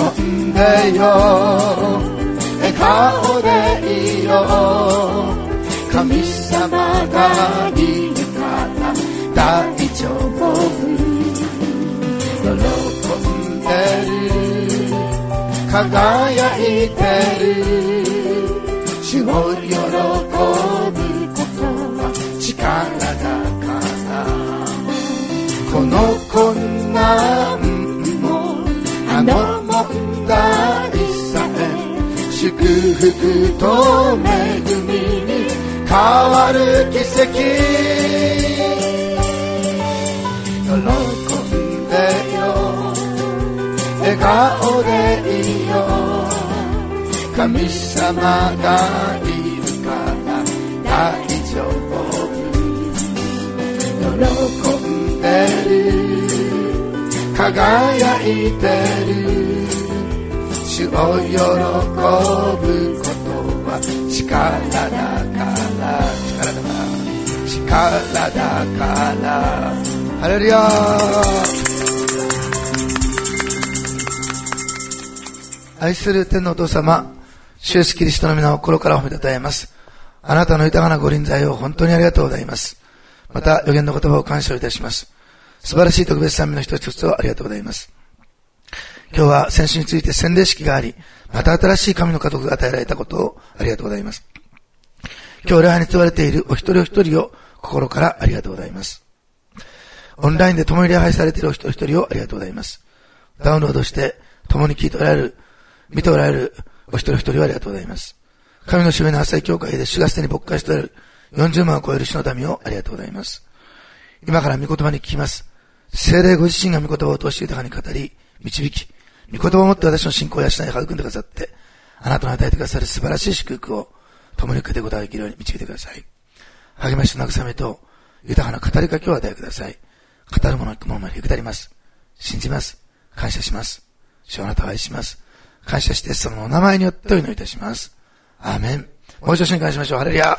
んでよ、笑顔でいいよ、神様がいるから大丈夫。喜んでる、輝いてる、主を喜ぶことは力だから、この困難もあの問題さえ祝福と恵みに変わる奇跡。喜んでよ、笑顔でいいよ、神様がいるから大丈夫。喜んでる、輝いてる、主を喜ぶことは力だから力だから。ハレルヤ。愛する天のお父様、主イエスキリストの皆を心から褒めたたえます。あなたの豊かなご臨在を本当にありがとうございます。また予言の言葉を感謝いたします。素晴らしい特別賛美の一つ一つをありがとうございます。今日は先週について洗礼式があり、また新しい神の家族が与えられたことをありがとうございます。今日礼拝に問われているお一人お一人を心からありがとうございます。オンラインで共に礼拝されているお一人一人をありがとうございます。ダウンロードして共に聞いておられる、見ておられるお一人一人をありがとうございます。神の主の朝日教会で主がすでに牧会しておられる40万を超える主の民をありがとうございます。今から御言葉に聞きます。聖霊ご自身が御言葉を通して豊かに語り、導き、御言葉をもって私の信仰を養い育んでくださって、あなたの与えてくださる素晴らしい祝福を共に受けていくことができるように導いてください。励ましと慰めと豊かな語りかけを与えてください。語るものまで下ります。信じます。感謝します。主をあなたを愛します。感謝してイエス様のお名前によってお祈りいたします。アーメン。もう一度主に感謝しましょう。ハレルヤ。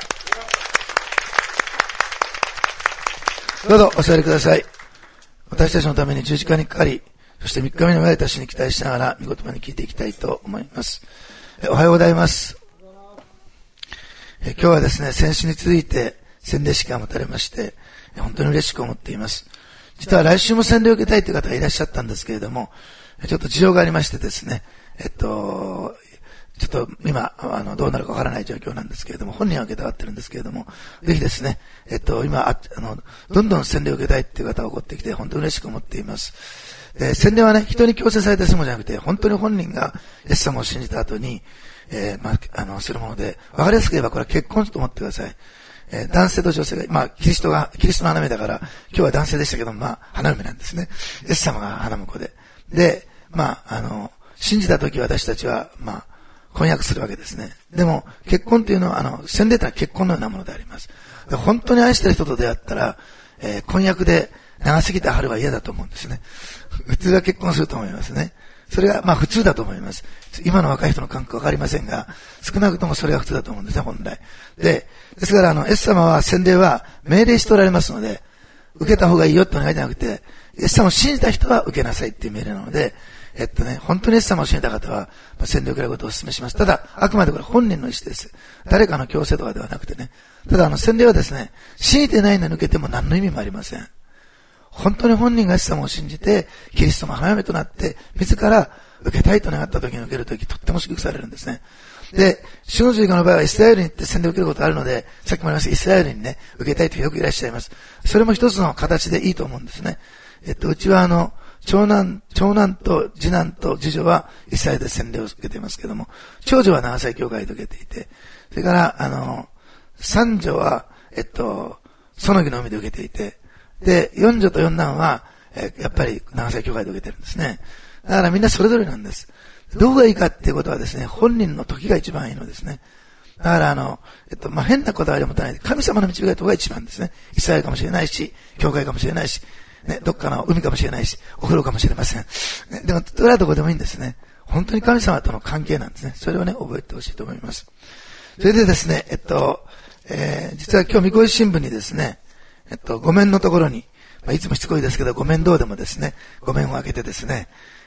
どうぞお座りください。私たちのために十字架にかかり、そして3日目に生まれた主に期待しながら御言葉に聞いていきたいと思います。おはようございます。今日はですね、先週に続いて洗礼式が持たれまして、本当に嬉しく思っています。実は来週も洗礼を受けたいという方がいらっしゃったんですけれども、ちょっと事情がありましてですね、ちょっと今、どうなるかわからない状況なんですけれども、本人は受けたがってるんですけれども、ぜひですね、今、どんどん洗礼を受けたいっていう方が起こってきて、本当に嬉しく思っています。洗礼はね、人に強制されたものじゃなくて、本当に本人がイエス様を信じた後に、するもので、わかりやすく言えばこれは結婚と思ってください。男性と女性が、キリストの花嫁だから、今日は男性でしたけど、花嫁なんですね。イエス様が花婿で。で、信じた時私たちは、婚約するわけですね。でも、結婚というのは、洗礼というのは結婚のようなものであります。本当に愛している人と出会ったら、婚約で長すぎた春は嫌だと思うんですね。普通は結婚すると思いますね。それが、普通だと思います。今の若い人の感覚わかりませんが、少なくともそれが普通だと思うんですね、本来。ですから、イエス様は洗礼は命令しておられますので、受けた方がいいよってお願いじゃなくて、イエス様を信じた人は受けなさいっていう命令なので、本当にイエス様を信じた方は、洗礼を受けることをお勧めします。ただ、あくまでこれ本人の意思です。誰かの強制とかではなくてね。ただ、洗礼はですね、信じてないのに受けても何の意味もありません。本当に本人がイエス様を信じて、キリストの花嫁となって、自ら受けたいと願った時に受ける時、とっても祝福されるんですね。で、主の十字架の場合はイスラエルに行って洗礼を受けることがあるので、さっきも言いましたイスラエルにね、受けたいという人よくいらっしゃいます。それも一つの形でいいと思うんですね。うちは長男と次男と次女はイスラエルで洗礼を受けていますけども、長女は長崎教会で受けていて、それから、三女は、園木の海で受けていて、で、四女と四男は、やっぱり長崎教会で受けてるんですね。だからみんなそれぞれなんです。どこがいいかっていうことはですね、本人の時が一番いいのですね。だから変なこだわりを持たないで、神様の導かれた方が一番ですね。イスラエルかもしれないし、教会かもしれないし、ね、どっかの海かもしれないし、お風呂かもしれません。ね、でも、どれはどこでもいいんですね。本当に神様との関係なんですね。それをね、覚えてほしいと思います。それでですね、実は今日、みこい新聞にですね、ごめんのところに、いつもしつこいですけど、ごめんどうでもですね、ごめんを開けてですね、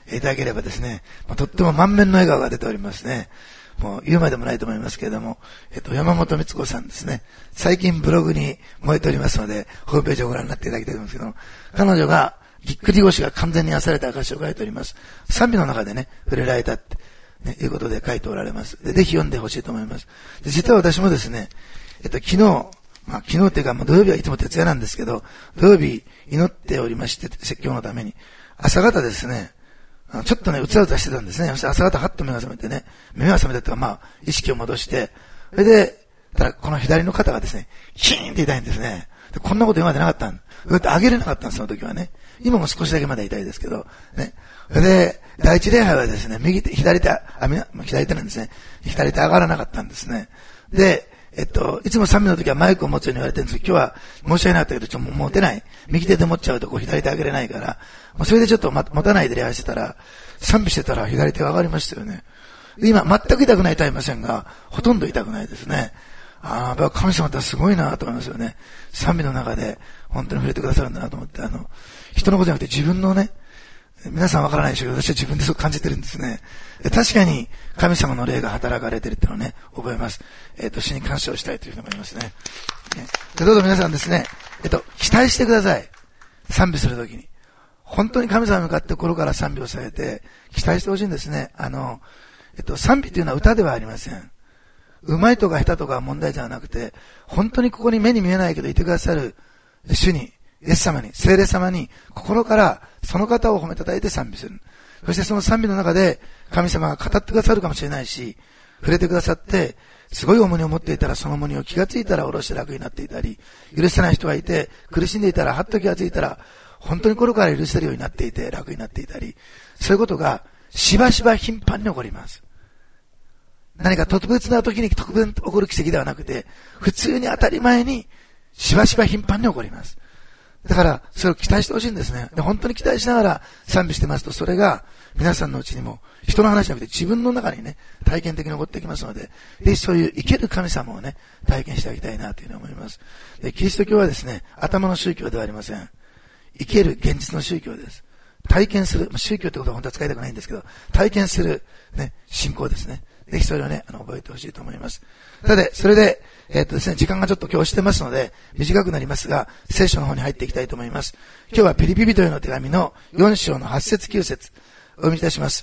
いただければですね、とっても満面の笑顔が出ておりますね。もう言うまでもないと思いますけれども、山本光子さんですね。最近ブログに燃えておりますので、ホームページをご覧になっていただきたいと思うんですけども、彼女がぎっくり腰が完全に癒された証を書いております。賛美の中でね、触れられたって、ね、いうことで書いておられます。で、ぜひ読んでほしいと思います。で、実は私もですね、昨日っていうか、土曜日はいつも徹夜なんですけど、土曜日祈っておりまして、説教のために、朝方ですね、ちょっとね、うつらうつらしてたんですね。そして朝方はっと目が覚めてね、目が覚めたっていうか、意識を戻して、それで、ただこの左の肩がですね、キーンって痛いんですね。でこんなこと今までなかったんだって上げれなかったんです、その時はね。今も少しだけまだ痛いですけど、ね。それで、第一礼拝はですね、左手なんですね。左手上がらなかったんですね。で、いつも賛美の時はマイクを持つように言われてるんですけど、今日は申し訳なかったけど、もう持てない。右手で持っちゃうと左手上げれないから、それでちょっと持たないで礼拝してたら、賛美してたら左手が上がりましたよね。今、全く痛くないとは言いませんが、ほとんど痛くないですね。やっぱ神様ってすごいなと思いますよね。賛美の中で、本当に触れてくださるんだなと思って、人のことじゃなくて自分のね、皆さんわからないでしょうけど、私は自分でそう感じてるんですね。確かに神様の霊が働かれているっていうのをね、覚えます。主に感謝をしたいというふうに思いますね。どうぞ皆さんですね、期待してください。賛美するときに。本当に神様に向かって心から賛美をされて、期待してほしいんですね。賛美というのは歌ではありません。うまいとか下手とかは問題じゃなくて、本当にここに目に見えないけどいてくださる主に、イエス様に、聖霊様に、心からその方を褒めたたえて賛美する。そしてその賛美の中で、神様が語ってくださるかもしれないし、触れてくださって、すごい重荷を持っていたらその重荷を気がついたら下ろして楽になっていたり、許せない人がいて、苦しんでいたら、はっと気がついたら、本当に心から許せるようになっていて、楽になっていたり、そういうことが、しばしば頻繁に起こります。何か特別な時に特別に起こる奇跡ではなくて、普通に当たり前に、しばしば頻繁に起こります。だから、それを期待してほしいんですね。で、本当に期待しながら賛美してますと、それが皆さんのうちにも、人の話じゃなくて自分の中にね、体験的に起こってきますので、ぜひそういう生ける神様をね、体験してあげたいなというふうに思います。で、キリスト教はですね、頭の宗教ではありません。生ける現実の宗教です。体験する、宗教ってことは本当は使いたくないんですけど、体験する、ね、信仰ですね。ぜひそれをね、覚えてほしいと思います。さて、それで、ですね、時間がちょっと今日してますので、短くなりますが、聖書の方に入っていきたいと思います。今日はピリピ人への手紙の4章の8節9節お読みいたします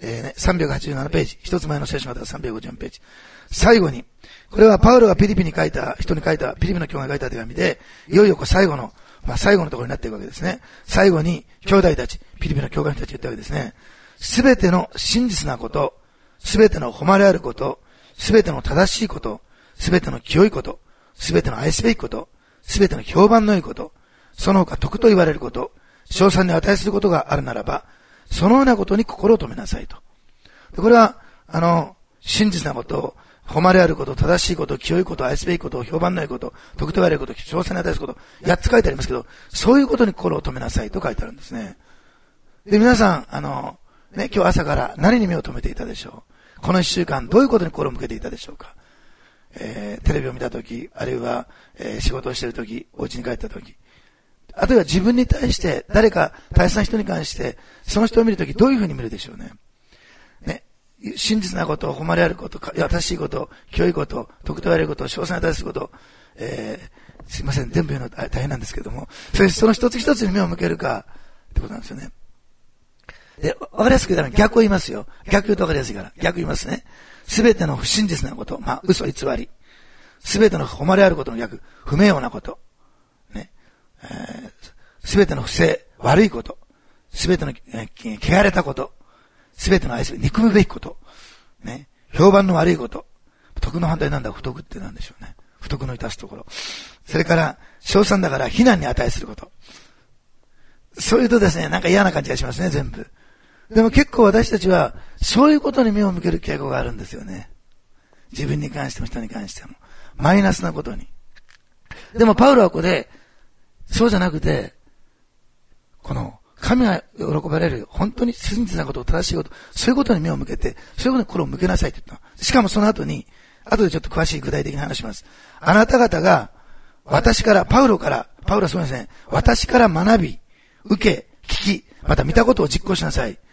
。387ページ、一つ前の聖書までは354ページ。最後に、これはパウロがピリピに書いた、ピリピの教会が書いた手紙で、いよいよ最後のところになっていくわけですね。最後に、兄弟たち、ピリピの教会の人たち言ったわけですね。すべての真実なこと、すべての誉れあること、すべての正しいこと、すべての清いこと、すべての愛すべきこと、すべての評判の良いこと、その他徳と言われること、称賛に値することがあるならば、そのようなことに心を留めなさいと。これは、真実なこと、誉れあること、正しいこと、清いこと、愛すべきこと、評判の良いこと、徳と言われること、称賛に値すること、8つ書いてありますけど、そういうことに心を留めなさいと書いてあるんですね。で、皆さん、今日朝から何に目を留めていたでしょう。この1週間、どういうことに心を向けていたでしょうか。テレビを見たとき、あるいは、仕事をしているとき、お家に帰ったとき、あるいは自分に対して、誰か大切な人に関して、その人を見るとき、どういうふうに見るでしょうね。ね、真実なこと、誉れあること、正しいこと、清いこと、徳と言われること、称賛に対すること、すいません、全部言うの大変なんですけども、その一つ一つに目を向けるか、ってことなんですよね。で、わかりやすく言うために逆を言いますよ。逆言うとわかりやすいから。逆言いますね。すべての不真実なこと。嘘偽り。すべての誉れあることの逆。不名誉なこと。ね。すべての不正。悪いこと。すべての、汚れたこと。すべての愛する。憎むべきこと。ね。評判の悪いこと。徳の反対なんだ。不徳ってなんでしょうね。不徳の致すところ。それから、称賛だから非難に値すること。そういうとですね、なんか嫌な感じがしますね、全部。でも結構私たちは、そういうことに目を向ける傾向があるんですよね。自分に関しても人に関しても。マイナスなことに。でもパウロはここで、そうじゃなくて、この、神が喜ばれる、本当に真実なこと、正しいこと、そういうことに目を向けて、そういうことに心を向けなさいって言った。しかもその後に、後でちょっと詳しい具体的な話します。あなた方が、パウロはそうですね、私から学び、受け、聞き、また見たことを実行しなさい。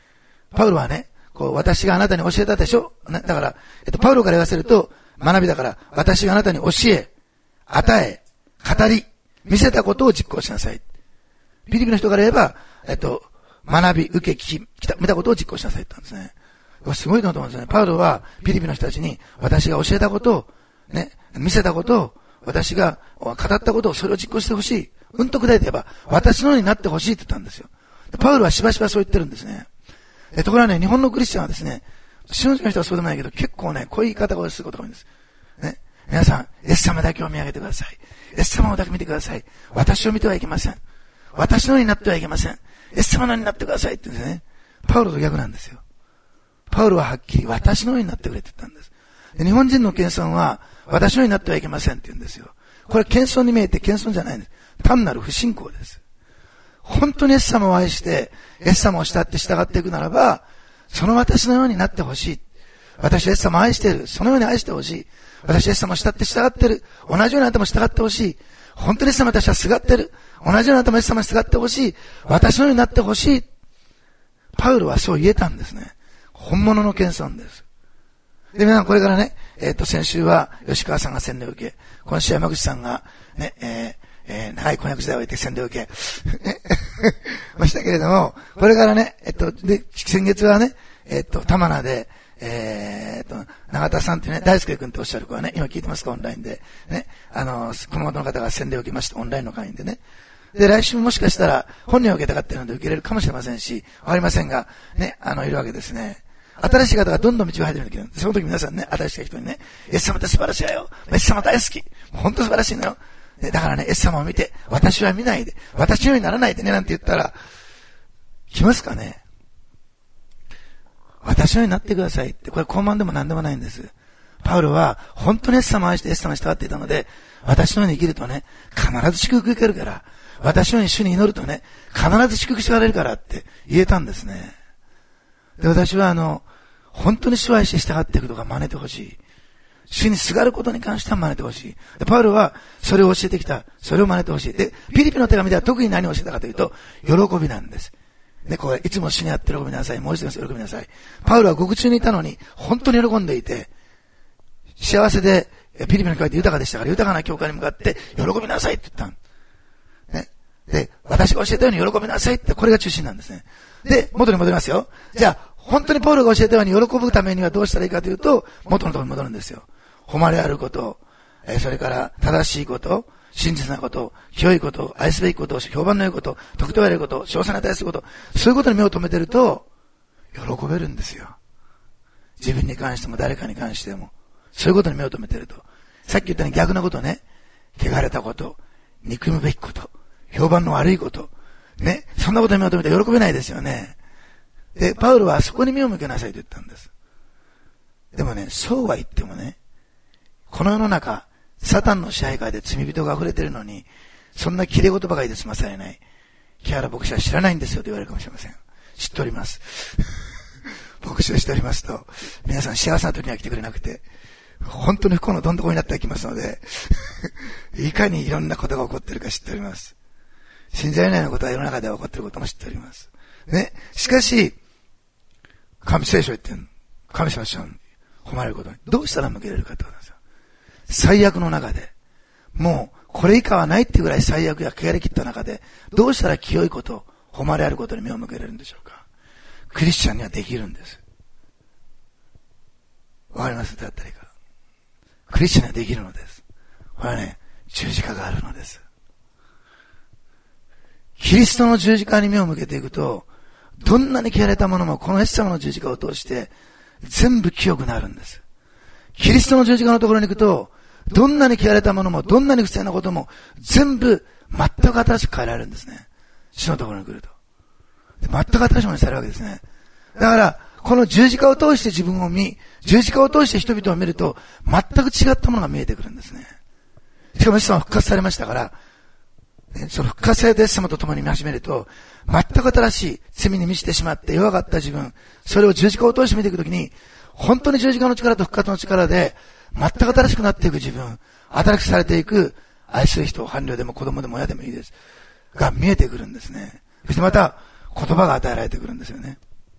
パウロはね、私があなたに教えたでしょ。だから、パウロから言わせると、学びだから、私があなたに教え、与え、語り、見せたことを実行しなさい。ピリピの人から言えば、学び、受け、聞き、見たことを実行しなさいって言ったんですね。すごいなと思うんですよね。パウロは、ピリピの人たちに、私が教えたことを、ね、見せたことを、私が語ったことを、それを実行してほしい。具体で言えば、私のようになってほしいって言ったんですよ。パウロはしばしばそう言ってるんですね。ところがね、日本のクリスチャンはですね、信じの人はそうでもないけど、結構ね、こういう言い方をすることが多いんです。ね。皆さん、イエス様だけを見上げてください。イエス様をだけ見てください。私を見てはいけません。私のようになってはいけません。イエス様のようになってくださいって言うんですね。パウロと逆なんですよ。パウロははっきり私のようになってくれって言ったんです。で、日本人の謙遜は、私のようになってはいけませんって言うんですよ。これ謙遜に見えて謙遜じゃないんです。単なる不信仰です。本当にイエス様を愛して、イエス様を慕って従っていくならば、その私のようになってほしい。私はイエス様を愛している。そのように愛してほしい。私はイエス様を慕って従っている。同じようにあなたも従ってほしい。本当にイエス様私はすがっている。同じようにあなたもイエス様にすがってほしい。私のようになってほしい。パウロはそう言えたんですね。本物の謙遜です。で、皆さんこれからね、先週は吉川さんが洗礼を受け、今週は山口さんがね、長い婚約時代を終えて洗礼を受け、ましたけれども、これからね、で、先月はね、玉名で、永田さんってね、大輔君っておっしゃる子はね、今聞いてますか、オンラインで。ね、この元の方が洗礼を受けました、オンラインの会員でね。で、来週もしかしたら、本人を受けたかったので受けれるかもしれませんし、わかりませんが、ね、いるわけですね。新しい方がどんどん道を入ってるんだけど、その時皆さんね、新しい人にね、イエス様って素晴らしいよ。イエス様大好き。本当素晴らしいのよ。だからね、イエス様を見て、私は見ないで、私のようにならないでね、なんて言ったら、来ますかね？私のようになってくださいって、これ高慢でも何でもないんです。パウロは、本当にイエス様を愛してイエス様に従っていたので、私のように生きるとね、必ず祝福受けるから、私のように主に祈るとね、必ず祝福してられるからって言えたんですね。で、私は本当に主を愛して従っていくとか真似てほしい。主にすがることに関しては真似てほしい。で、パウロはそれを教えてきた。それを真似てほしい。で、ピリピの手紙では特に何を教えたかというと、喜びなんです。ね、これ、いつも主にあって喜びなさい。もう一度喜びなさい。パウロは獄中にいたのに、本当に喜んでいて、幸せで、ピリピの教会って豊かでしたから、豊かな教会に向かって、喜びなさいって言った。ね。で、私が教えたように喜びなさいって、これが中心なんですね。で、元に戻りますよ。じゃあ、本当にパウロが教えたように喜ぶためにはどうしたらいいかというと、元のところに戻るんですよ。誉れあること、それから正しいこと、真実なこと、清いこと、愛すべきこと、評判の良いこと、徳と言われること、称賛に値すること、そういうことに目を留めてると、喜べるんですよ。自分に関しても誰かに関しても。そういうことに目を留めてると。さっき言ったように逆なことね。汚れたこと、憎むべきこと、評判の悪いこと、ね。そんなことに目を留めて喜べないですよね。で、パウロはそこに目を向けなさいと言ったんです。でもね、そうは言ってもね、この世の中、サタンの支配下で罪人が溢れてるのに、そんな綺麗事ばかりで済まされない。木原牧師は知らないんですよと言われるかもしれません。知っております。牧師をしておりますと、皆さん幸せな時には来てくれなくて、本当に不幸のどん底になってきますので、いかにいろんなことが起こっているか知っております。信じられないようなことは世の中では起こっていることも知っております。ね。しかし、聖書言ってんの。神様は誉れることに。どうしたら向けられるかってことなんですよ。最悪の中で、もう、これ以下はないっていうぐらい最悪や汚れ切った中で、どうしたら清いこと、誉れあることに目を向けられるんでしょうか。クリスチャンにはできるんです。わかりますだったりか。クリスチャンにはできるのです。これはね、十字架があるのです。キリストの十字架に目を向けていくと、どんなに汚れたものもこのイエス様の十字架を通して全部清くなるんです。キリストの十字架のところに行くと、どんなに汚れたものもどんなに不正なことも全部全く新しく変えられるんですね。主のところに来ると。全く新しいものにされるわけですね。だから、この十字架を通して自分を見、十字架を通して人々を見ると、全く違ったものが見えてくるんですね。しかもイエス様は復活されましたから、その復活されたイエス様と共に見始めると、全く新しい罪に満ちてしまって弱かった自分、それを十字架を通して見ていくときに、本当に十字架の力と復活の力で、全く新しくなっていく自分、新しくされていく愛する人、伴侶でも子供でも親でもいいです。が見えてくるんですね。そしてまた、言葉が与えられてくるんですよね。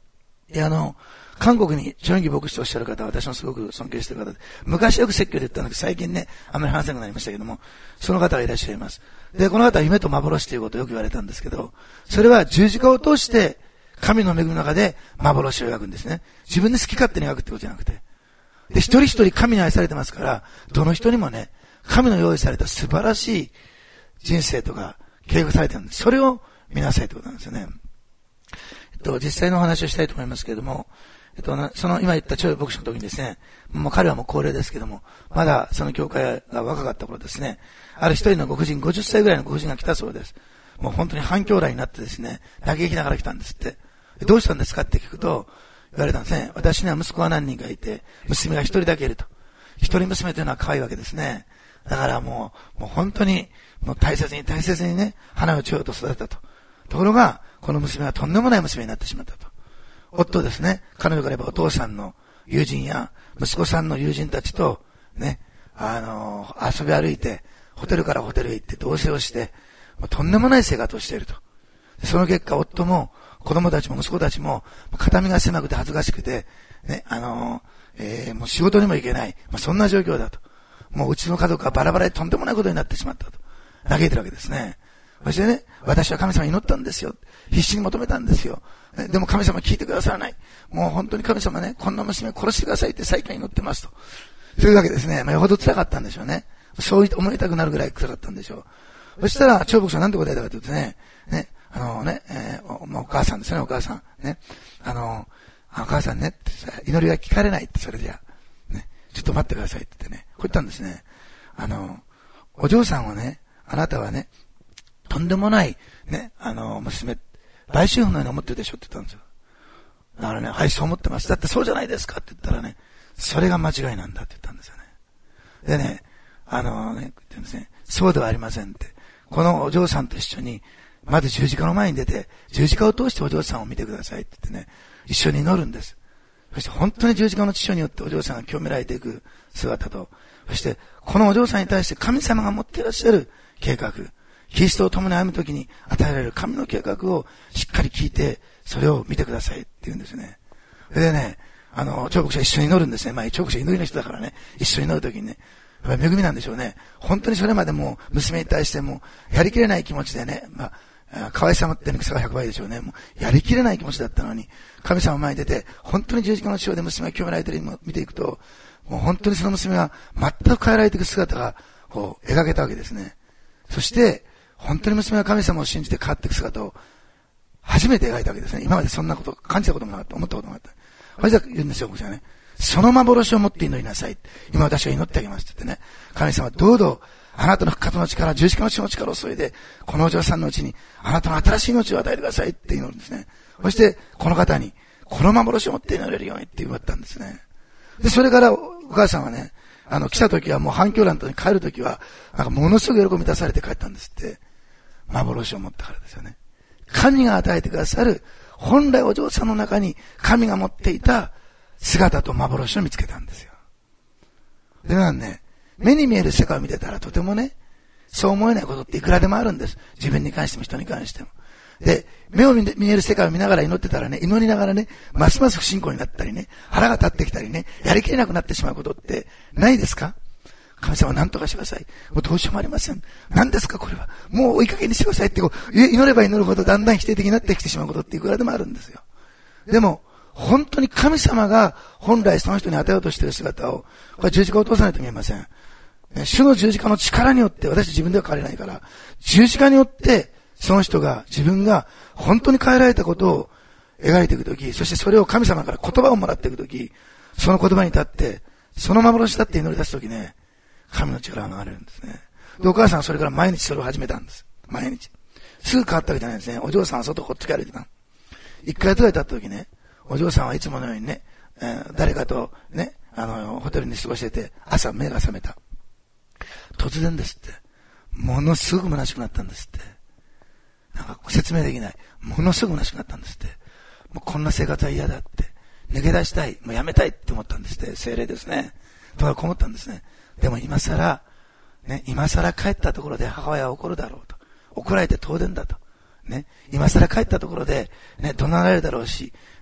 韓国にチョンギ牧師とおっしゃる方は私もすごく尊敬している方で、昔よく説教で言ったんだけど、最近ね、あんまり話せなくなりましたけども、その方がいらっしゃいます。で、この方は夢と幻ということをよく言われたんですけど、それは十字架を通して、神の恵みの中で幻を描くんですね。自分で好き勝手に描くってことじゃなくて。で、一人一人神に愛されてますから、どの人にもね、神の用意された素晴らしい人生とか計画されてるんです。それを見なさいってことなんですよね。実際のお話をしたいと思いますけれども、その今言った長牧師の時にですね、もう彼はもう高齢ですけども、まだその教会が若かった頃ですね、ある一人のご婦人、50歳ぐらいのご婦人が来たそうです。もう本当に反響来になってですね、嘆きながら来たんですって。どうしたんですかって聞くと、言われたんですね。私には息子が何人かいて、娘が一人だけいると。一人娘というのは可愛いわけですね。だからもう本当に、もう大切にね、花をちょうと育てたと。ところが、この娘はとんでもない娘になってしまったと。夫ですね、彼女から言えばお父さんの友人や息子さんの友人たちとね、遊び歩いて、ホテルからホテルへ行って同棲をして、とんでもない生活をしていると。その結果、夫も子供たちも息子たちも肩身が狭くて恥ずかしくて、ね、もう仕事にも行けない、そんな状況だと。もううちの家族はバラバラでとんでもないことになってしまったと。嘆いてるわけですね。そしてね、私は神様に祈ったんですよ。必死に求めたんですよ。でも神様聞いてくださらない。もう本当に神様ね、こんな娘を殺してくださいって再起祈ってますと。そういうわけですね。よほど辛かったんでしょうね。そう思いたくなるぐらい辛かったんでしょう。そしたら、長牧師は何て答えたかというとね、お母さんですね、お母さん。ね。お母さんねってさ、祈りが聞かれないって、それじゃ。ね。ちょっと待ってくださいって言ってね。こう言ったんですね。お嬢さんはね、あなたはね、とんでもない、ね、娘、売春婦のように思ってるでしょって言ったんですよ。だからね、はい、そう思ってます。だってそうじゃないですかって言ったらね、それが間違いなんだって言ったんですよね。でね、言ってんですね、そうではありませんって。このお嬢さんと一緒に、まず十字架の前に出て、十字架を通してお嬢さんを見てくださいって言ってね、一緒に祈るんです。そして本当に十字架の父親によってお嬢さんが清められていく姿と、そしてこのお嬢さんに対して神様が持っていらっしゃる計画、キリストを共に歩むときに与えられる神の計画をしっかり聞いて、それを見てくださいって言うんですね。でね、長牧師は一緒に祈るんですね。長牧師は祈りの人だからね、一緒に祈るときにね、やっぱり恵みなんでしょうね。本当にそれまでも娘に対してもやりきれない気持ちでね、可愛さもって草が100倍でしょうね。もうやりきれない気持ちだったのに、神様前に出て、本当に十字架の潮で娘が清められているのを見ていくと、もう本当にその娘が全く変えられていく姿が、こう、描けたわけですね。そして、本当に娘が神様を信じて変わっていく姿を、初めて描いたわけですね。今までそんなこと感じたこともなかった、思ったこともなかった。それじゃ言うんですよ、僕はね。その幻を持って祈りなさい。今私は祈ってあげますって言ってね。神様、どうぞ、あなたの復活の力、十字架の血の力を注いで、このお嬢さんのうちに、あなたの新しい命を与えてくださいって祈るんですね。そして、この方に、この幻を持って祈れるようにって言われたんですね。で、それからお母さんはね、来た時はもう反響欄とに帰る時は、なんかものすごく喜び出されて帰ったんですって。幻を持ったからですよね。神が与えてくださる、本来お嬢さんの中に神が持っていた姿と幻を見つけたんですよ。でね、目に見える世界を見てたらとてもね、そう思えないことっていくらでもあるんです。自分に関しても人に関しても。で、目を見える世界を見ながら祈ってたらね、祈りながらね、ますます不信仰になったりね、腹が立ってきたりね、やりきれなくなってしまうことってないですか？神様何とかしてください。もうどうしようもありません。何ですかこれは。もういい加減にしてくださいって祈れば祈るほどだんだん否定的になってきてしまうことっていくらでもあるんですよ。でも、本当に神様が本来その人に与えようとしている姿を、これ十字架を通さないと見えません。主の十字架の力によって、私自分では変われないから、十字架によって、その人が、自分が本当に変えられたことを描いていくとき、そしてそれを神様から言葉をもらっていくとき、その言葉に立って、その幻だって祈り出すときね、神の力が流れるんですね。で、お母さんはそれから毎日それを始めたんです。毎日。すぐ変わったわけじゃないですね。お嬢さんは外こっちから歩いてた。一回トイレ立ったときね、お嬢さんはいつものようにね、誰かとね、ホテルに過ごしてて、朝目が覚めた。突然ですって。ものすごく虚しくなったんですって。なんか説明できない。ものすごく虚しくなったんですって。もうこんな生活は嫌だって。逃げ出したい。もうやめたいって思ったんですって。精霊ですね。とはこもったんですね。でも今更帰ったところで母親は怒るだろうと。怒られて当然だと。ね。今更帰ったところで、ね、怒鳴られるだろうし、ね。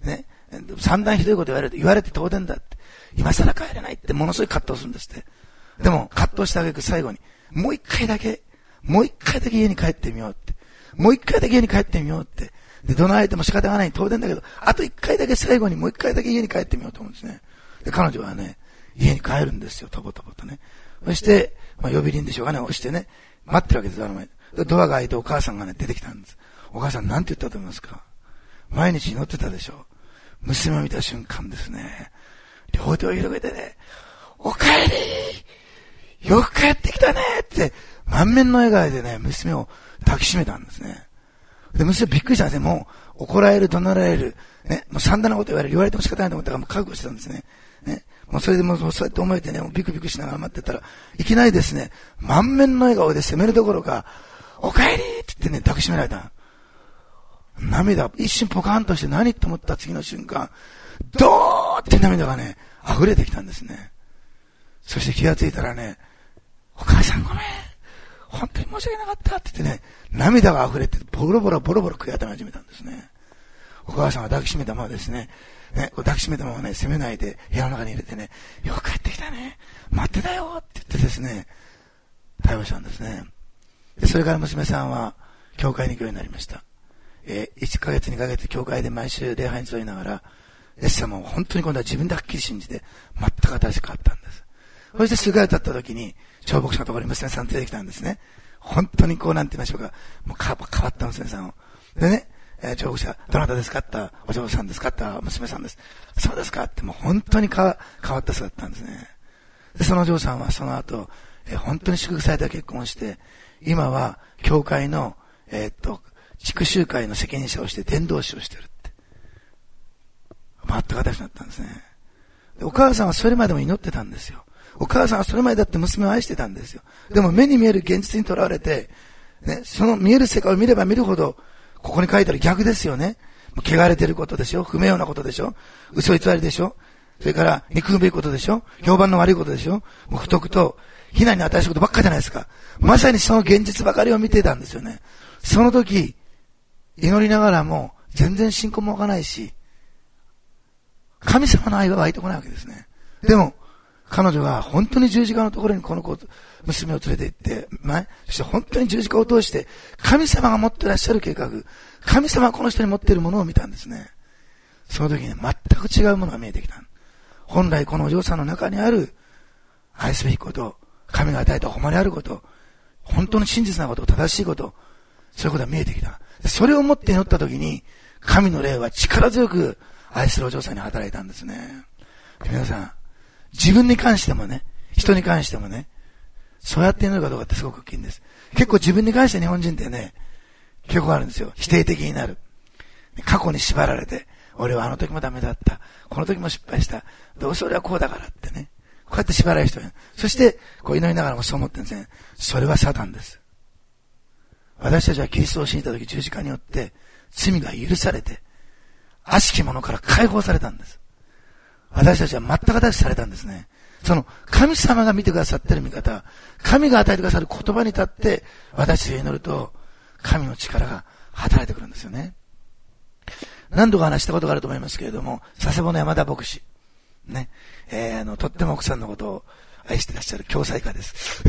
散々ひどいこと言われて当然だって。今更帰れないってものすごい葛藤するんですって。でも、葛藤した挙句最後に、もう一回だけ家に帰ってみようって。もう一回だけ家に帰ってみようって。で、どの相手も仕方がない当然だけど、あと一回だけ最後にもう一回だけ家に帰ってみようと思うんですね。で、彼女はね、家に帰るんですよ、とぼとぼとね。そして、呼び鈴でしょうかね、押してね、待ってるわけです、でドアが開いてお母さんがね、出てきたんです。お母さんなんて言ったと思いますか？毎日祈ってたでしょ。娘を見た瞬間ですね、両手を広げてね、お帰りよく帰ってきたねって、満面の笑顔でね、娘を抱きしめたんですね。で、娘びっくりしたんですね。もう、怒られる、怒鳴られる、ね、もう散々なこと言われても仕方ないと思ったから、もう覚悟してたんですね。ね、もうそれでもうそうやって思えてね、もうビクビクしながら待ってたら、いきなりですね、満面の笑顔で責めるどころか、お帰りって言ってね、抱きしめられた。涙、一瞬ポカーンとして何と思った次の瞬間、ドーって涙がね、溢れてきたんですね。そして気がついたらね、お母さんごめん。本当に申し訳なかったって言ってね、涙が溢れて、ボロボロ悔い改め始めたんですね。お母さんが抱きしめたままですね、抱きしめたままね、責めないで部屋の中に入れてね、よく帰ってきたね。待ってたよって言ってですね、対応したんですね。で、それから娘さんは、教会に行くようになりました。1ヶ月2ヶ月教会で毎週礼拝に沿いながら、イエス様を本当に今度は自分ではっきり信じて、全く新しく変わったんです。そしてすぐ経った時に、長牧師のところに娘さん連れてきたんですね。本当にこうなんて言いましょうか、もう変わった娘さんを。でね、長牧師は、どなたですかってお嬢さんですかって娘さんです。そうですかってもう本当に変わった姿だったんですね。で、そのお嬢さんはその後、本当に祝福された結婚をして、今は教会の、地区集会の責任者をして伝道師をしてるって。全く形になったんですね。で、お母さんはそれまでも祈ってたんですよ。お母さんはそれまでだって娘を愛してたんですよ。でも目に見える現実にとらわれて、ね、その見える世界を見れば見るほど、ここに書いてある逆ですよね。汚れてることでしょ、不名誉なことでしょ、嘘偽りでしょ、それから憎むべきことでしょ、評判の悪いことでしょ、もう不徳と非難に値することばっかじゃないですか。まさにその現実ばかりを見てたんですよね。その時、祈りながらも全然信仰も湧かないし、神様の愛は湧いてこないわけですね。でも、彼女が本当に十字架のところにこの娘を連れて行って、そして本当に十字架を通して、神様が持ってらっしゃる計画、神様がこの人に持っているものを見たんですね。その時に全く違うものが見えてきた。本来このお嬢さんの中にある愛すべきこと、神が与えた誉れあること、本当の真実なこと、正しいこと、そういうことが見えてきた。それを持って祈った時に、神の霊は力強く愛するお嬢さんに働いたんですね。皆さん、自分に関してもね、人に関してもね、そうやって祈るかどうかってすごく大きいんです。結構自分に関して日本人ってね、結構あるんですよ。否定的になる。過去に縛られて、俺はあの時もダメだった。この時も失敗した。どうせ俺はこうだからってね。こうやって縛られる人がいる。そして、こう祈りながらもそう思ってるんですね。それはサタンです。私たちはキリストを信じた時十字架によって罪が許されて、悪しき者から解放されたんです。私たちは全く形されたんですね。その神様が見てくださっている見方、神が与えてくださる言葉に立って私たちが祈ると神の力が働いてくるんですよね。何度か話したことがあると思いますけれども、佐世保の山田牧師ね、とっても奥さんのことを愛してらっしゃる教妻家です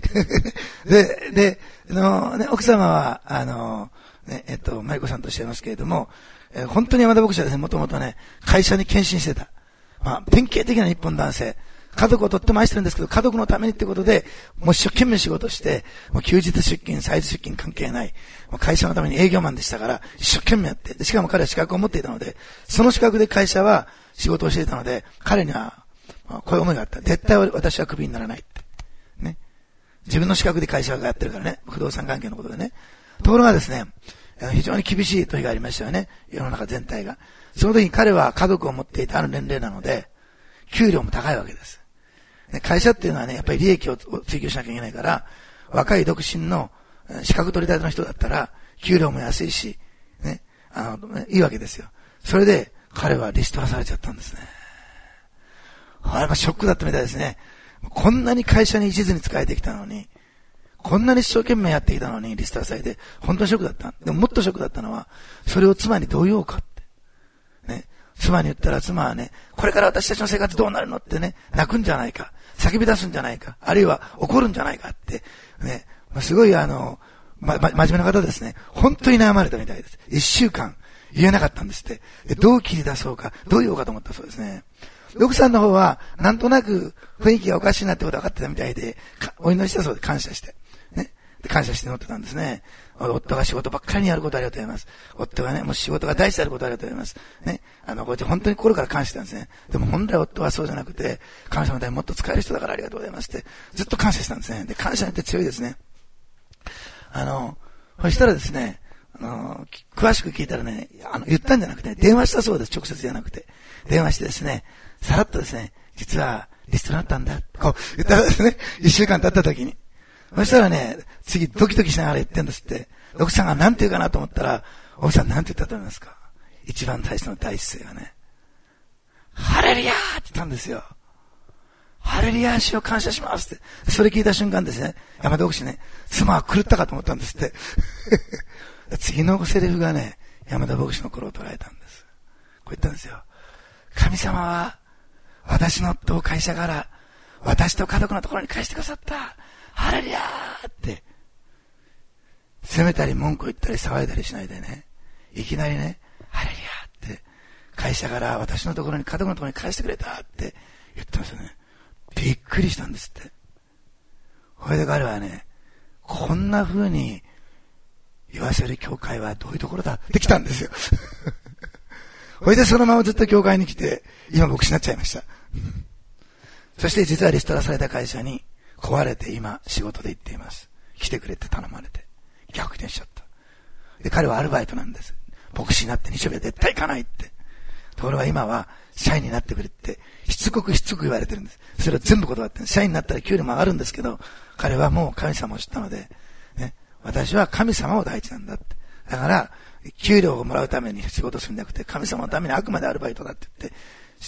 で、奥様はマリコさんとおっしゃいますけれども、本当に山田牧師はですね、もともとね、会社に献身してた。典型的な日本男性。家族をとっても愛してるんですけど、家族のためにってことで、もう一生懸命仕事して、もう休日出勤、祭日出勤関係ない。もう会社のために営業マンでしたから、一生懸命やって。でしかも彼は資格を持っていたので、その資格で会社は仕事をしていたので、彼には、こういう思いがあった。絶対私はクビにならないって。ね。自分の資格で会社がやってるからね。不動産関係のことでね。ところがですね、非常に厳しい時がありましたよね。世の中全体が。その時に彼は家族を持っていたある年齢なので、給料も高いわけです。会社っていうのはね、やっぱり利益を追求しなきゃいけないから、若い独身の資格取り立ての人だったら、給料も安いし、ね、いいわけですよ。それで、彼はリストラされちゃったんですね。あれはショックだったみたいですね。こんなに会社に一途に仕えてきたのに、こんなに一生懸命やってきたのにリストラされて、本当にショックだった。でももっとショックだったのは、それを妻にどう言おうかって。ね。そ妻に言ったら妻はね、これから私たちの生活どうなるのってね、泣くんじゃないか、叫び出すんじゃないか、あるいは怒るんじゃないかって、ね、すごい真面目な方ですね。本当に悩まれたみたいです。1週間言えなかったんですって。どう切り出そうか、どう言おうかと思ったそうですね。奥さんの方は、なんとなく雰囲気がおかしいなってことが分かってたみたいで、お祈りしたそうで感謝して。ね。で感謝して乗ってたんですね。夫が仕事ばっかりにやることありがとうございます。夫がね、もう仕事が大事であることありがとうございます。ね。こうやって本当に心から感謝したんですね。でも本来夫はそうじゃなくて、感謝のためにもっと使える人だからありがとうございますって、ずっと感謝したんですね。で、感謝って強いですね。そしたらですね、詳しく聞いたらね、言ったんじゃなくて、電話したそうです。直接じゃなくて。電話してですね、さらっとですね、実はリストラだったんだ。こう言ったらですね、1週間経った時に。そしたらね、次ドキドキしながら言ってんですって。奥さんが何て言うかなと思ったら、奥さん何て言ったと思いますか？一番大切な第一声がね、ハレルヤーって言ったんですよ。ハレルヤー、主を感謝しますって。それ聞いた瞬間ですね、山田牧師ね、妻は狂ったかと思ったんですって。次のセリフがね、山田牧師の心を捉えたんです。こう言ったんですよ。神様は、私の夫を会社から、私と家族のところに返してくださった。ハレルヤーって、責めたり文句を言ったり騒いだりしないでね、いきなりね、ハレルヤーって、会社から私のところに家族のところに返してくれたって言ってますよね。びっくりしたんですって。それで彼はね、こんな風に言わせる教会はどういうところだって来たんですよ。それでそのままずっと教会に来て、今牧師になっちゃいました。そして実はリストラされた会社に壊れて今仕事で行っています。来てくれって頼まれて。逆転しちゃった。で、彼はアルバイトなんです。牧師になって日曜日は絶対行かないって。ところが今は社員になってくれってしつこく言われてるんです。それを全部断ってる。社員になったら給料も上がるんですけど、彼はもう神様を知ったので、ね、私は神様を第一なんだって。だから、給料をもらうために仕事するんじゃなくて、神様のためにあくまでアルバイトだって言って、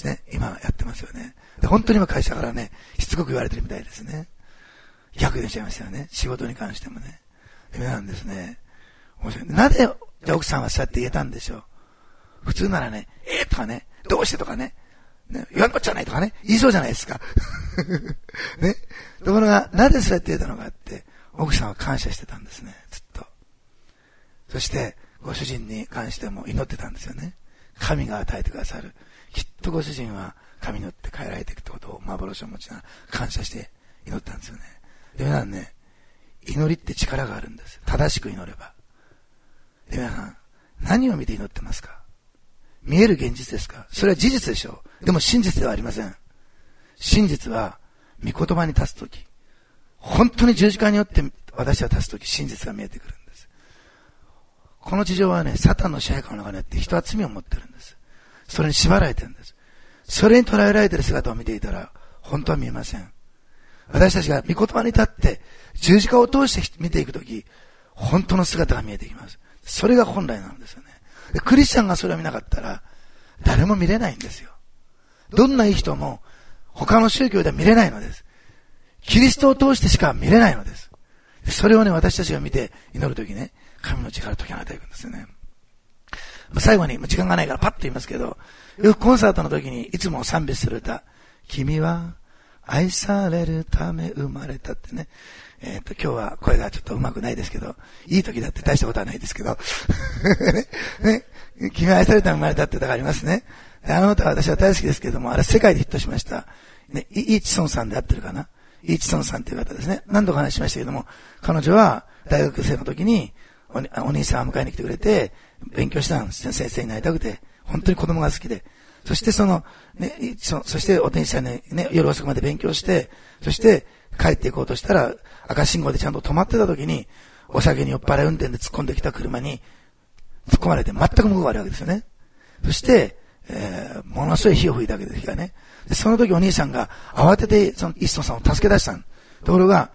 ね、今やってますよね。で、本当に今会社からね、しつこく言われてるみたいですね。逆転しちゃいましたよね。仕事に関してもね。なんですね。面白い。なぜ、じゃあ奥さんはそうやって言えたんでしょう。普通ならね、とかね、どうしてとかね、言わんこっちゃないとかね、言いそうじゃないですか。ね。ところが、なぜそうやって言えたのかって、奥さんは感謝してたんですね、ずっと。そして、ご主人に関しても祈ってたんですよね。神が与えてくださる。きっとご主人は神によって変えられていくってことを幻を持ちながら感謝して祈ったんですよね。で、皆さんね、祈りって力があるんです。正しく祈れば。で、皆さん、何を見て祈ってますか？見える現実ですか？それは事実でしょう。でも真実ではありません。真実は、御言葉に立つとき、本当に十字架によって私は立つとき、真実が見えてくるんです。この地上はね、サタンの支配下の中にあって人は罪を持ってるんです。それに縛られてるんです。それに捉えられている姿を見ていたら、本当は見えません。私たちが御言葉に立って、十字架を通して見ていくとき、本当の姿が見えてきます。それが本来なんですよね。で、クリスチャンがそれを見なかったら、誰も見れないんですよ。どんないい人も、他の宗教では見れないのです。キリストを通してしか見れないのです。それをね、私たちが見て祈るときね、神の力を解き放っていくんですよね。最後に、時間がないからパッと言いますけど、よくコンサートの時にいつも賛美する歌、君は愛されるため生まれたってね。今日は声がちょっと上手くないですけど、いい時だって大したことはないですけど、ね、君は愛されるため生まれたって歌がありますね。あの歌は私は大好きですけども、あれ世界でヒットしました。ね、イーチソンさんで合ってるかな？イーチソンさんっていう方ですね。何度か話しましたけども、彼女は大学生の時にお兄さんが迎えに来てくれて、勉強したんです。先生になりたくて、本当に子供が好きで。そしてそしてお天使さんにね、夜遅くまで勉強して、そして帰っていこうとしたら、赤信号でちゃんと止まってた時に、お酒に酔っ払い運転で突っ込んできた車に突っ込まれて全く向こうが悪いわけですよね。そして、ものすごい火を吹いたわけですがね。で、その時お兄さんが慌ててそのイッソンさんを助け出したん。ところが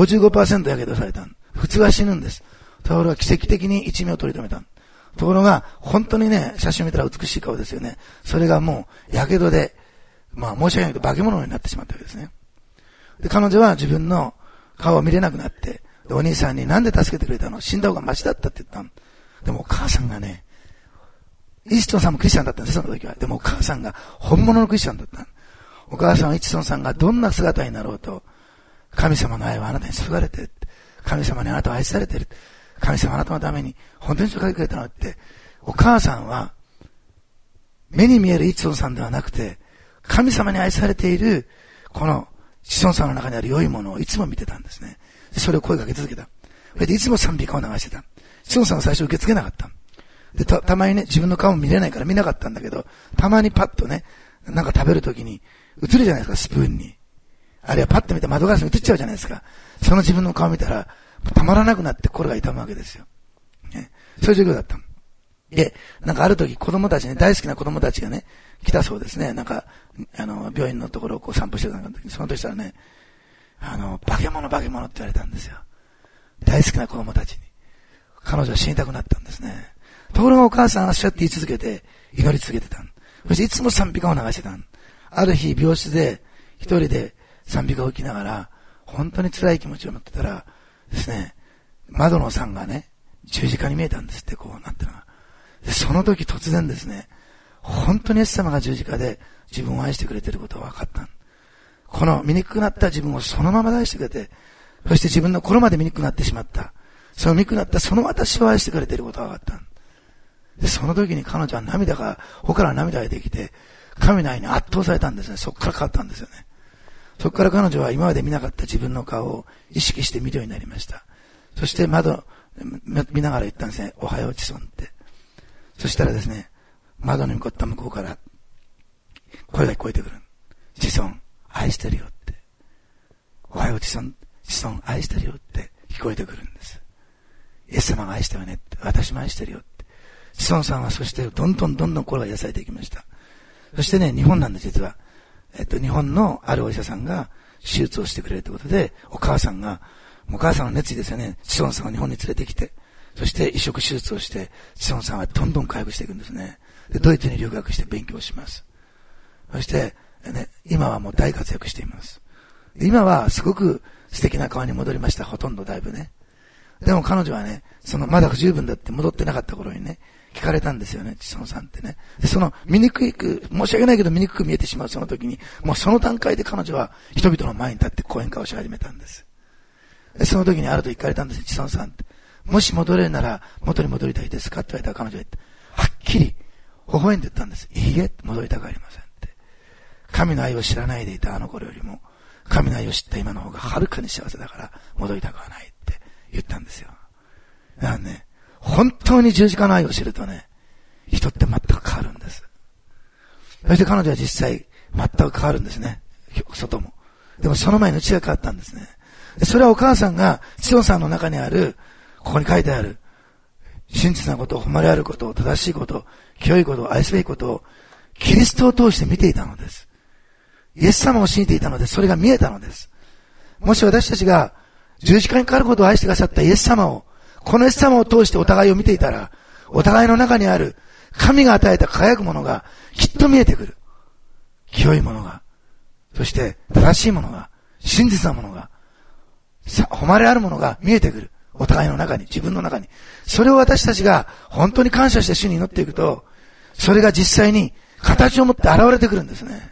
55% やけどされたん。普通は死ぬんです。ところが奇跡的に一命を取り留めたん。ところが本当にね、写真を見たら美しい顔ですよね。それがもうやけどで、申し訳ないけど化け物になってしまったわけですね。で、彼女は自分の顔を見れなくなって、で、お兄さんになんで助けてくれたの？死んだ方がマシだったって言ったの。でもお母さんがね、 イチソンさんもクリスチャンだったんです、その時は。でもお母さんが本物のクリスチャンだった。お母さんはイチソンさんがどんな姿になろうと、神様の愛はあなたに注がれてる。神様にあなたは愛されてる。神様あなたのために本当にかけてくれたのって、お母さんは目に見えるイチソンさんではなくて、神様に愛されているこのイチソンさんの中にある良いものをいつも見てたんですね。それを声かけ続けた。それでいつも賛美歌を流してた。イチソンさんは最初受け付けなかった。で、たまにね、自分の顔も見れないから見なかったんだけど、たまにパッとね、なんか食べるときに映るじゃないですか、スプーンに。あるいはパッと見て窓ガラスに映っちゃうじゃないですか。その自分の顔見たら、たまらなくなって心が痛むわけですよ。ね、そういう状況だった。で、なんかある時子供たちね、大好きな子供たちがね、来たそうですね。なんか、病院のところをこう散歩してたんだけど、その時したらね、化け物って言われたんですよ。大好きな子供たちに。彼女は死にたくなったんですね。ところがお母さんはそうやって言い続けて、祈り続けてた。そしていつも賛美歌を流してた。ある日、病室で、一人で賛美歌を聴きながら、本当に辛い気持ちを持ってたらですね、窓のさんがね、十字架に見えたんですって、こうなってのが。で、その時突然ですね、本当にイエス様が十字架で自分を愛してくれていることが分かった。この醜くなった自分をそのまま愛してくれて、そして自分の心まで醜くなってしまった。その醜くなったその私を愛してくれていることが分かった。で、その時に彼女は頬から涙が出てきて、神の愛に圧倒されたんですね。そこから変わったんですよね。そこから彼女は今まで見なかった自分の顔を意識して見るようになりました。そして見ながら言ったんですね。おはようチソンって。そしたらですね、窓に向かった向こうから声が聞こえてくる。チソン、愛してるよって。おはようチソン、愛してるよって聞こえてくるんです。イエス様が愛してるねって。私も愛してるよって。チソンさんはそしてどんどん心が癒されていきました。そしてね、日本なんです、実は。日本のあるお医者さんが手術をしてくれるということで、お母さんの熱意ですよね。チソンさんを日本に連れてきて、そして移植手術をして、チソンさんはどんどん回復していくんですね。で、ドイツに留学して勉強します。そして、ね、今はもう大活躍しています。今はすごく素敵な顔に戻りました。ほとんどだいぶね。でも彼女はね、まだ不十分だって戻ってなかった頃にね、聞かれたんですよね、チソンさんってね。で、申し訳ないけど醜く見えてしまうその時に、もうその段階で彼女は人々の前に立って講演会をし始めたんです。で、その時にあると聞かれたんですよ、チソンさんって。もし戻れるなら元に戻りたいですかって言われたら彼女は言って、はっきり微笑んで言ったんです。いいえ、戻りたくありませんって。神の愛を知らないでいたあの頃よりも、神の愛を知った今の方がはるかに幸せだから戻りたくはないって言ったんですよ。だからね、本当に十字架の愛を知るとね、人って全く変わるんです。そして彼女は実際全く変わるんですね。外も。でもその前に内が変わったんですね。それはお母さんがチソンさんの中にある、ここに書いてある、真実なこと、誉れあること、正しいこと、清いこと、愛すべきことを、キリストを通して見ていたのです。イエス様を信じていたので、それが見えたのです。もし私たちが十字架にかかることを愛してくださったイエス様を、このイエス様を通してお互いを見ていたら、お互いの中にある神が与えた輝くものがきっと見えてくる。清いものが、そして正しいものが、真実なものが、誉れあるものが見えてくる。お互いの中に、自分の中に。それを私たちが本当に感謝して主に祈っていくと、それが実際に形を持って現れてくるんですね。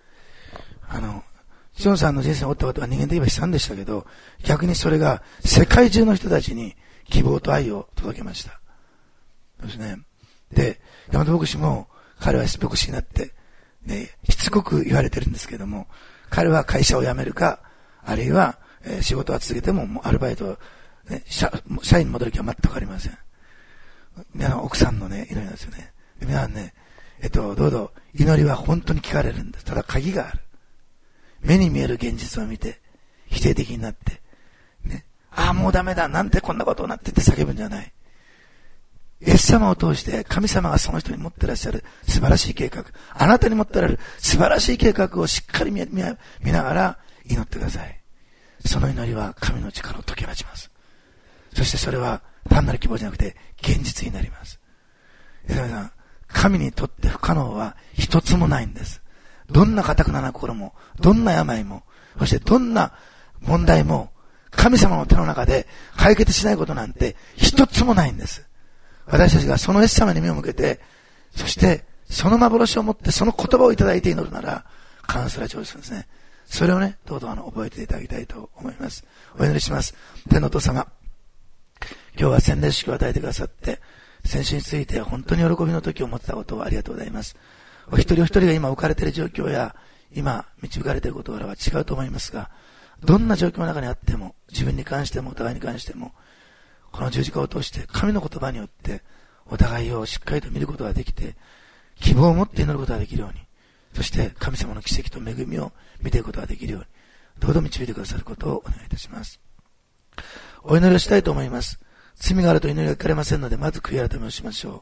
ションさんの人生に起ったことは人間で言えば悲惨でしたけど、逆にそれが世界中の人たちに希望と愛を届けました。そうですね。で、大和牧師も彼は牧師になって、ね、しつこく言われてるんですけども、彼は会社を辞めるか、あるいは、仕事は続けてもアルバイト、ね、社員に戻る気は全くありません。奥さんのね、祈りなんですよね。皆さんね、どうぞ、祈りは本当に聞かれるんです。ただ鍵がある。目に見える現実を見て、否定的になって、ね、もうダメだ、なんてこんなことになってって叫ぶんじゃない。イエス様を通して神様がその人に持ってらっしゃる素晴らしい計画、あなたに持ってられる素晴らしい計画をしっかり見ながら祈ってください。その祈りは神の力を解き放ちます。そしてそれは単なる希望じゃなくて現実になります。皆さん、神にとって不可能は一つもないんです。どんな堅くなな心も、どんな病も、そしてどんな問題も、神様の手の中で解決しないことなんて一つもないんです。私たちがそのイエス様に目を向けて、 そしてその幻を持ってその言葉をいただいて祈るなら必ずそれは成就するんですね。それをね、どうぞ覚えていただきたいと思います。お祈りします。天のお父様、今日は洗礼式を与えてくださって、先週について本当に喜びの時を持ってたことをありがとうございます。お一人お一人が今置かれている状況や、今導かれている事柄は違うと思いますが、どんな状況の中にあっても、自分に関してもお互いに関しても、この十字架を通して神の言葉によってお互いをしっかりと見ることができて、希望を持って祈ることができるように、そして神様の奇跡と恵みを見ていくことができるように、どうぞ導いてくださることをお願いいたします。お祈りをしたいと思います。罪があると祈りが聞かれませんので、まず悔い改めをしましょう。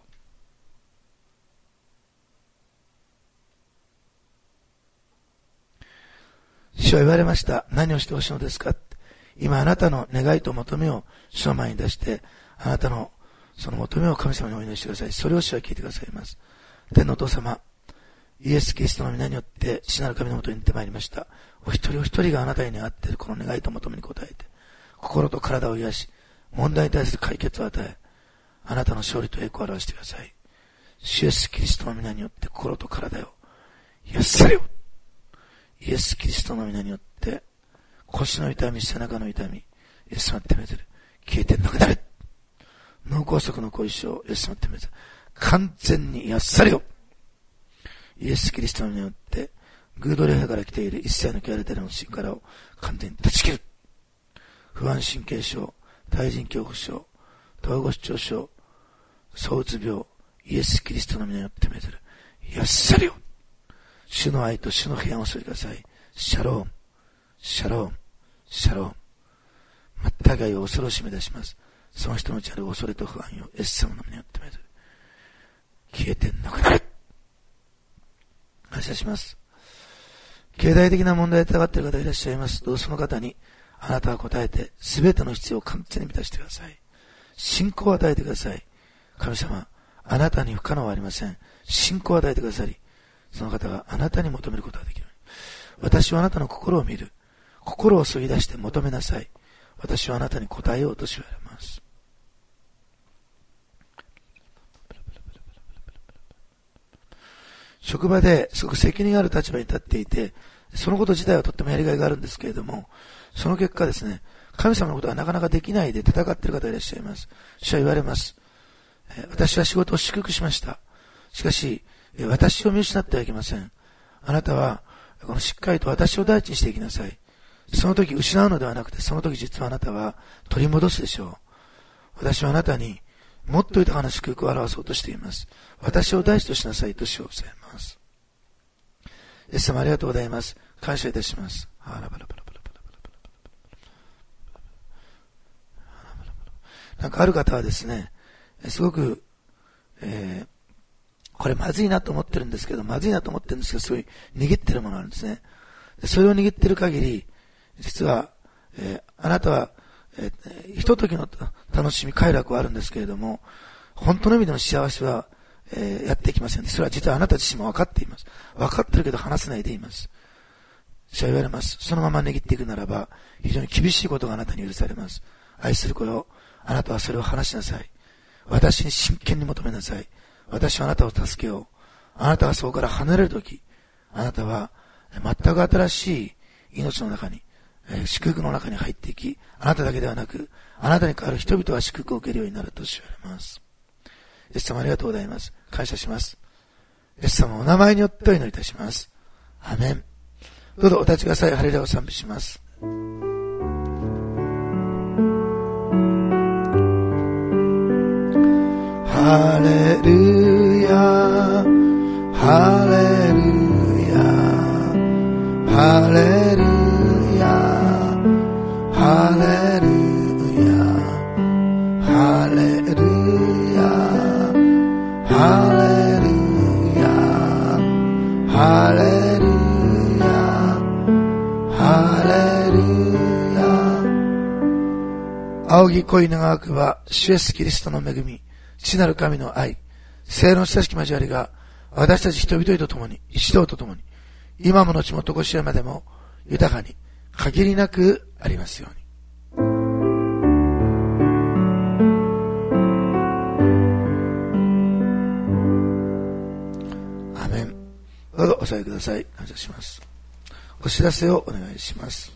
主は言われました。何をしてほしいのですか。今あなたの願いと求めを主の前に出して、あなたのその求めを神様にお祈りしてください。それを主は聞いてくださいます。天のお父様、イエス・キリストの皆によって父なる神のもとに行ってまいりました。お一人お一人があなたに願っているこの願いと求めに応えて、心と体を癒し、問題に対する解決を与え、あなたの勝利と栄光を表してください。主イエス・キリストの皆によって心と体を癒されよ。イエス・キリストの皆によって腰の痛み、背中の痛み、イエス様ってめずる消えてなくなれ。脳梗塞の後遺症、イエス様ってめずる完全に癒されよ。イエス・キリストの皆によってグードレハから来ている一切の汚れたりの力を完全に断ち切る。不安神経症、対人恐怖症、統合失調症、躁うつ病、イエス・キリストの皆によってめずる癒されよ。主の愛と主の平安を添えてください。シャローム、シャローム、シャローム。全く愛を恐ろしめ出します。その人のうちある恐れと不安よ、イエス様の皆によってめずる消えてなくなる。感謝します。経済的な問題で戦っている方がいらっしゃいます。どうぞその方にあなたが答えて全ての必要を完全に満たしてください。信仰を与えてください。神様、あなたに不可能はありません。信仰を与えてくださり、その方があなたに求めることができる。私はあなたの心を見る。心を削ぎ出して求めなさい。私はあなたに答えようとし言われます。職場ですごく責任ある立場に立っていて、そのこと自体はとってもやりがいがあるんですけれども、その結果ですね、神様のことがなかなかできないで戦っている方がいらっしゃいます。主は言われます。私は仕事を祝福しました。しかし、私を見失ってはいけません。あなたは、このしっかりと私を第一にしていきなさい。その時失うのではなくて、その時実はあなたは取り戻すでしょう。私はあなたにもっと豊かな祝福を表そうとしています。私を第一としなさいと主を教えます。イエス様ありがとうございます。感謝いたします。なんかある方はですね、すごく、これまずいなと思ってるんですけど、そういう握ってるものがあるんですね。それを握ってる限り、実は、あなたは、ひとときの楽しみ、快楽はあるんですけれども、本当の意味での幸せは、やっていきません。それは実はあなた自身も分かっています。分かってるけど話せないでいます。そう言われます。そのまま握っていくならば、非常に厳しいことがあなたに許されます。愛する子よ、あなたはそれを話しなさい。私に真剣に求めなさい。私はあなたを助けよう。あなたがそこから離れるとき、あなたは全く新しい命の中に、祝福の中に入っていき、あなただけではなく、あなたに代わる人々は祝福を受けるようになると言われます。イエス様ありがとうございます。感謝します。イエス様お名前によってお祈りいたします。アメン。どうぞお立ちください。ハレルヤを賛美します。ハレルヤ、ハレルヤ、ハレルヤ、ハレルヤ、ハレルヤ、ハレルヤ、ハレルヤ、ハレルヤ。仰ぎ恋長くは主イエスキリストの恵み、父なる神の愛、聖の親しき交わりが私たち人々と共に、一同と共に、今も後も常しえまでも豊かに限りなくありますように。 どうぞお座りください。感謝します。お知らせをお願いします。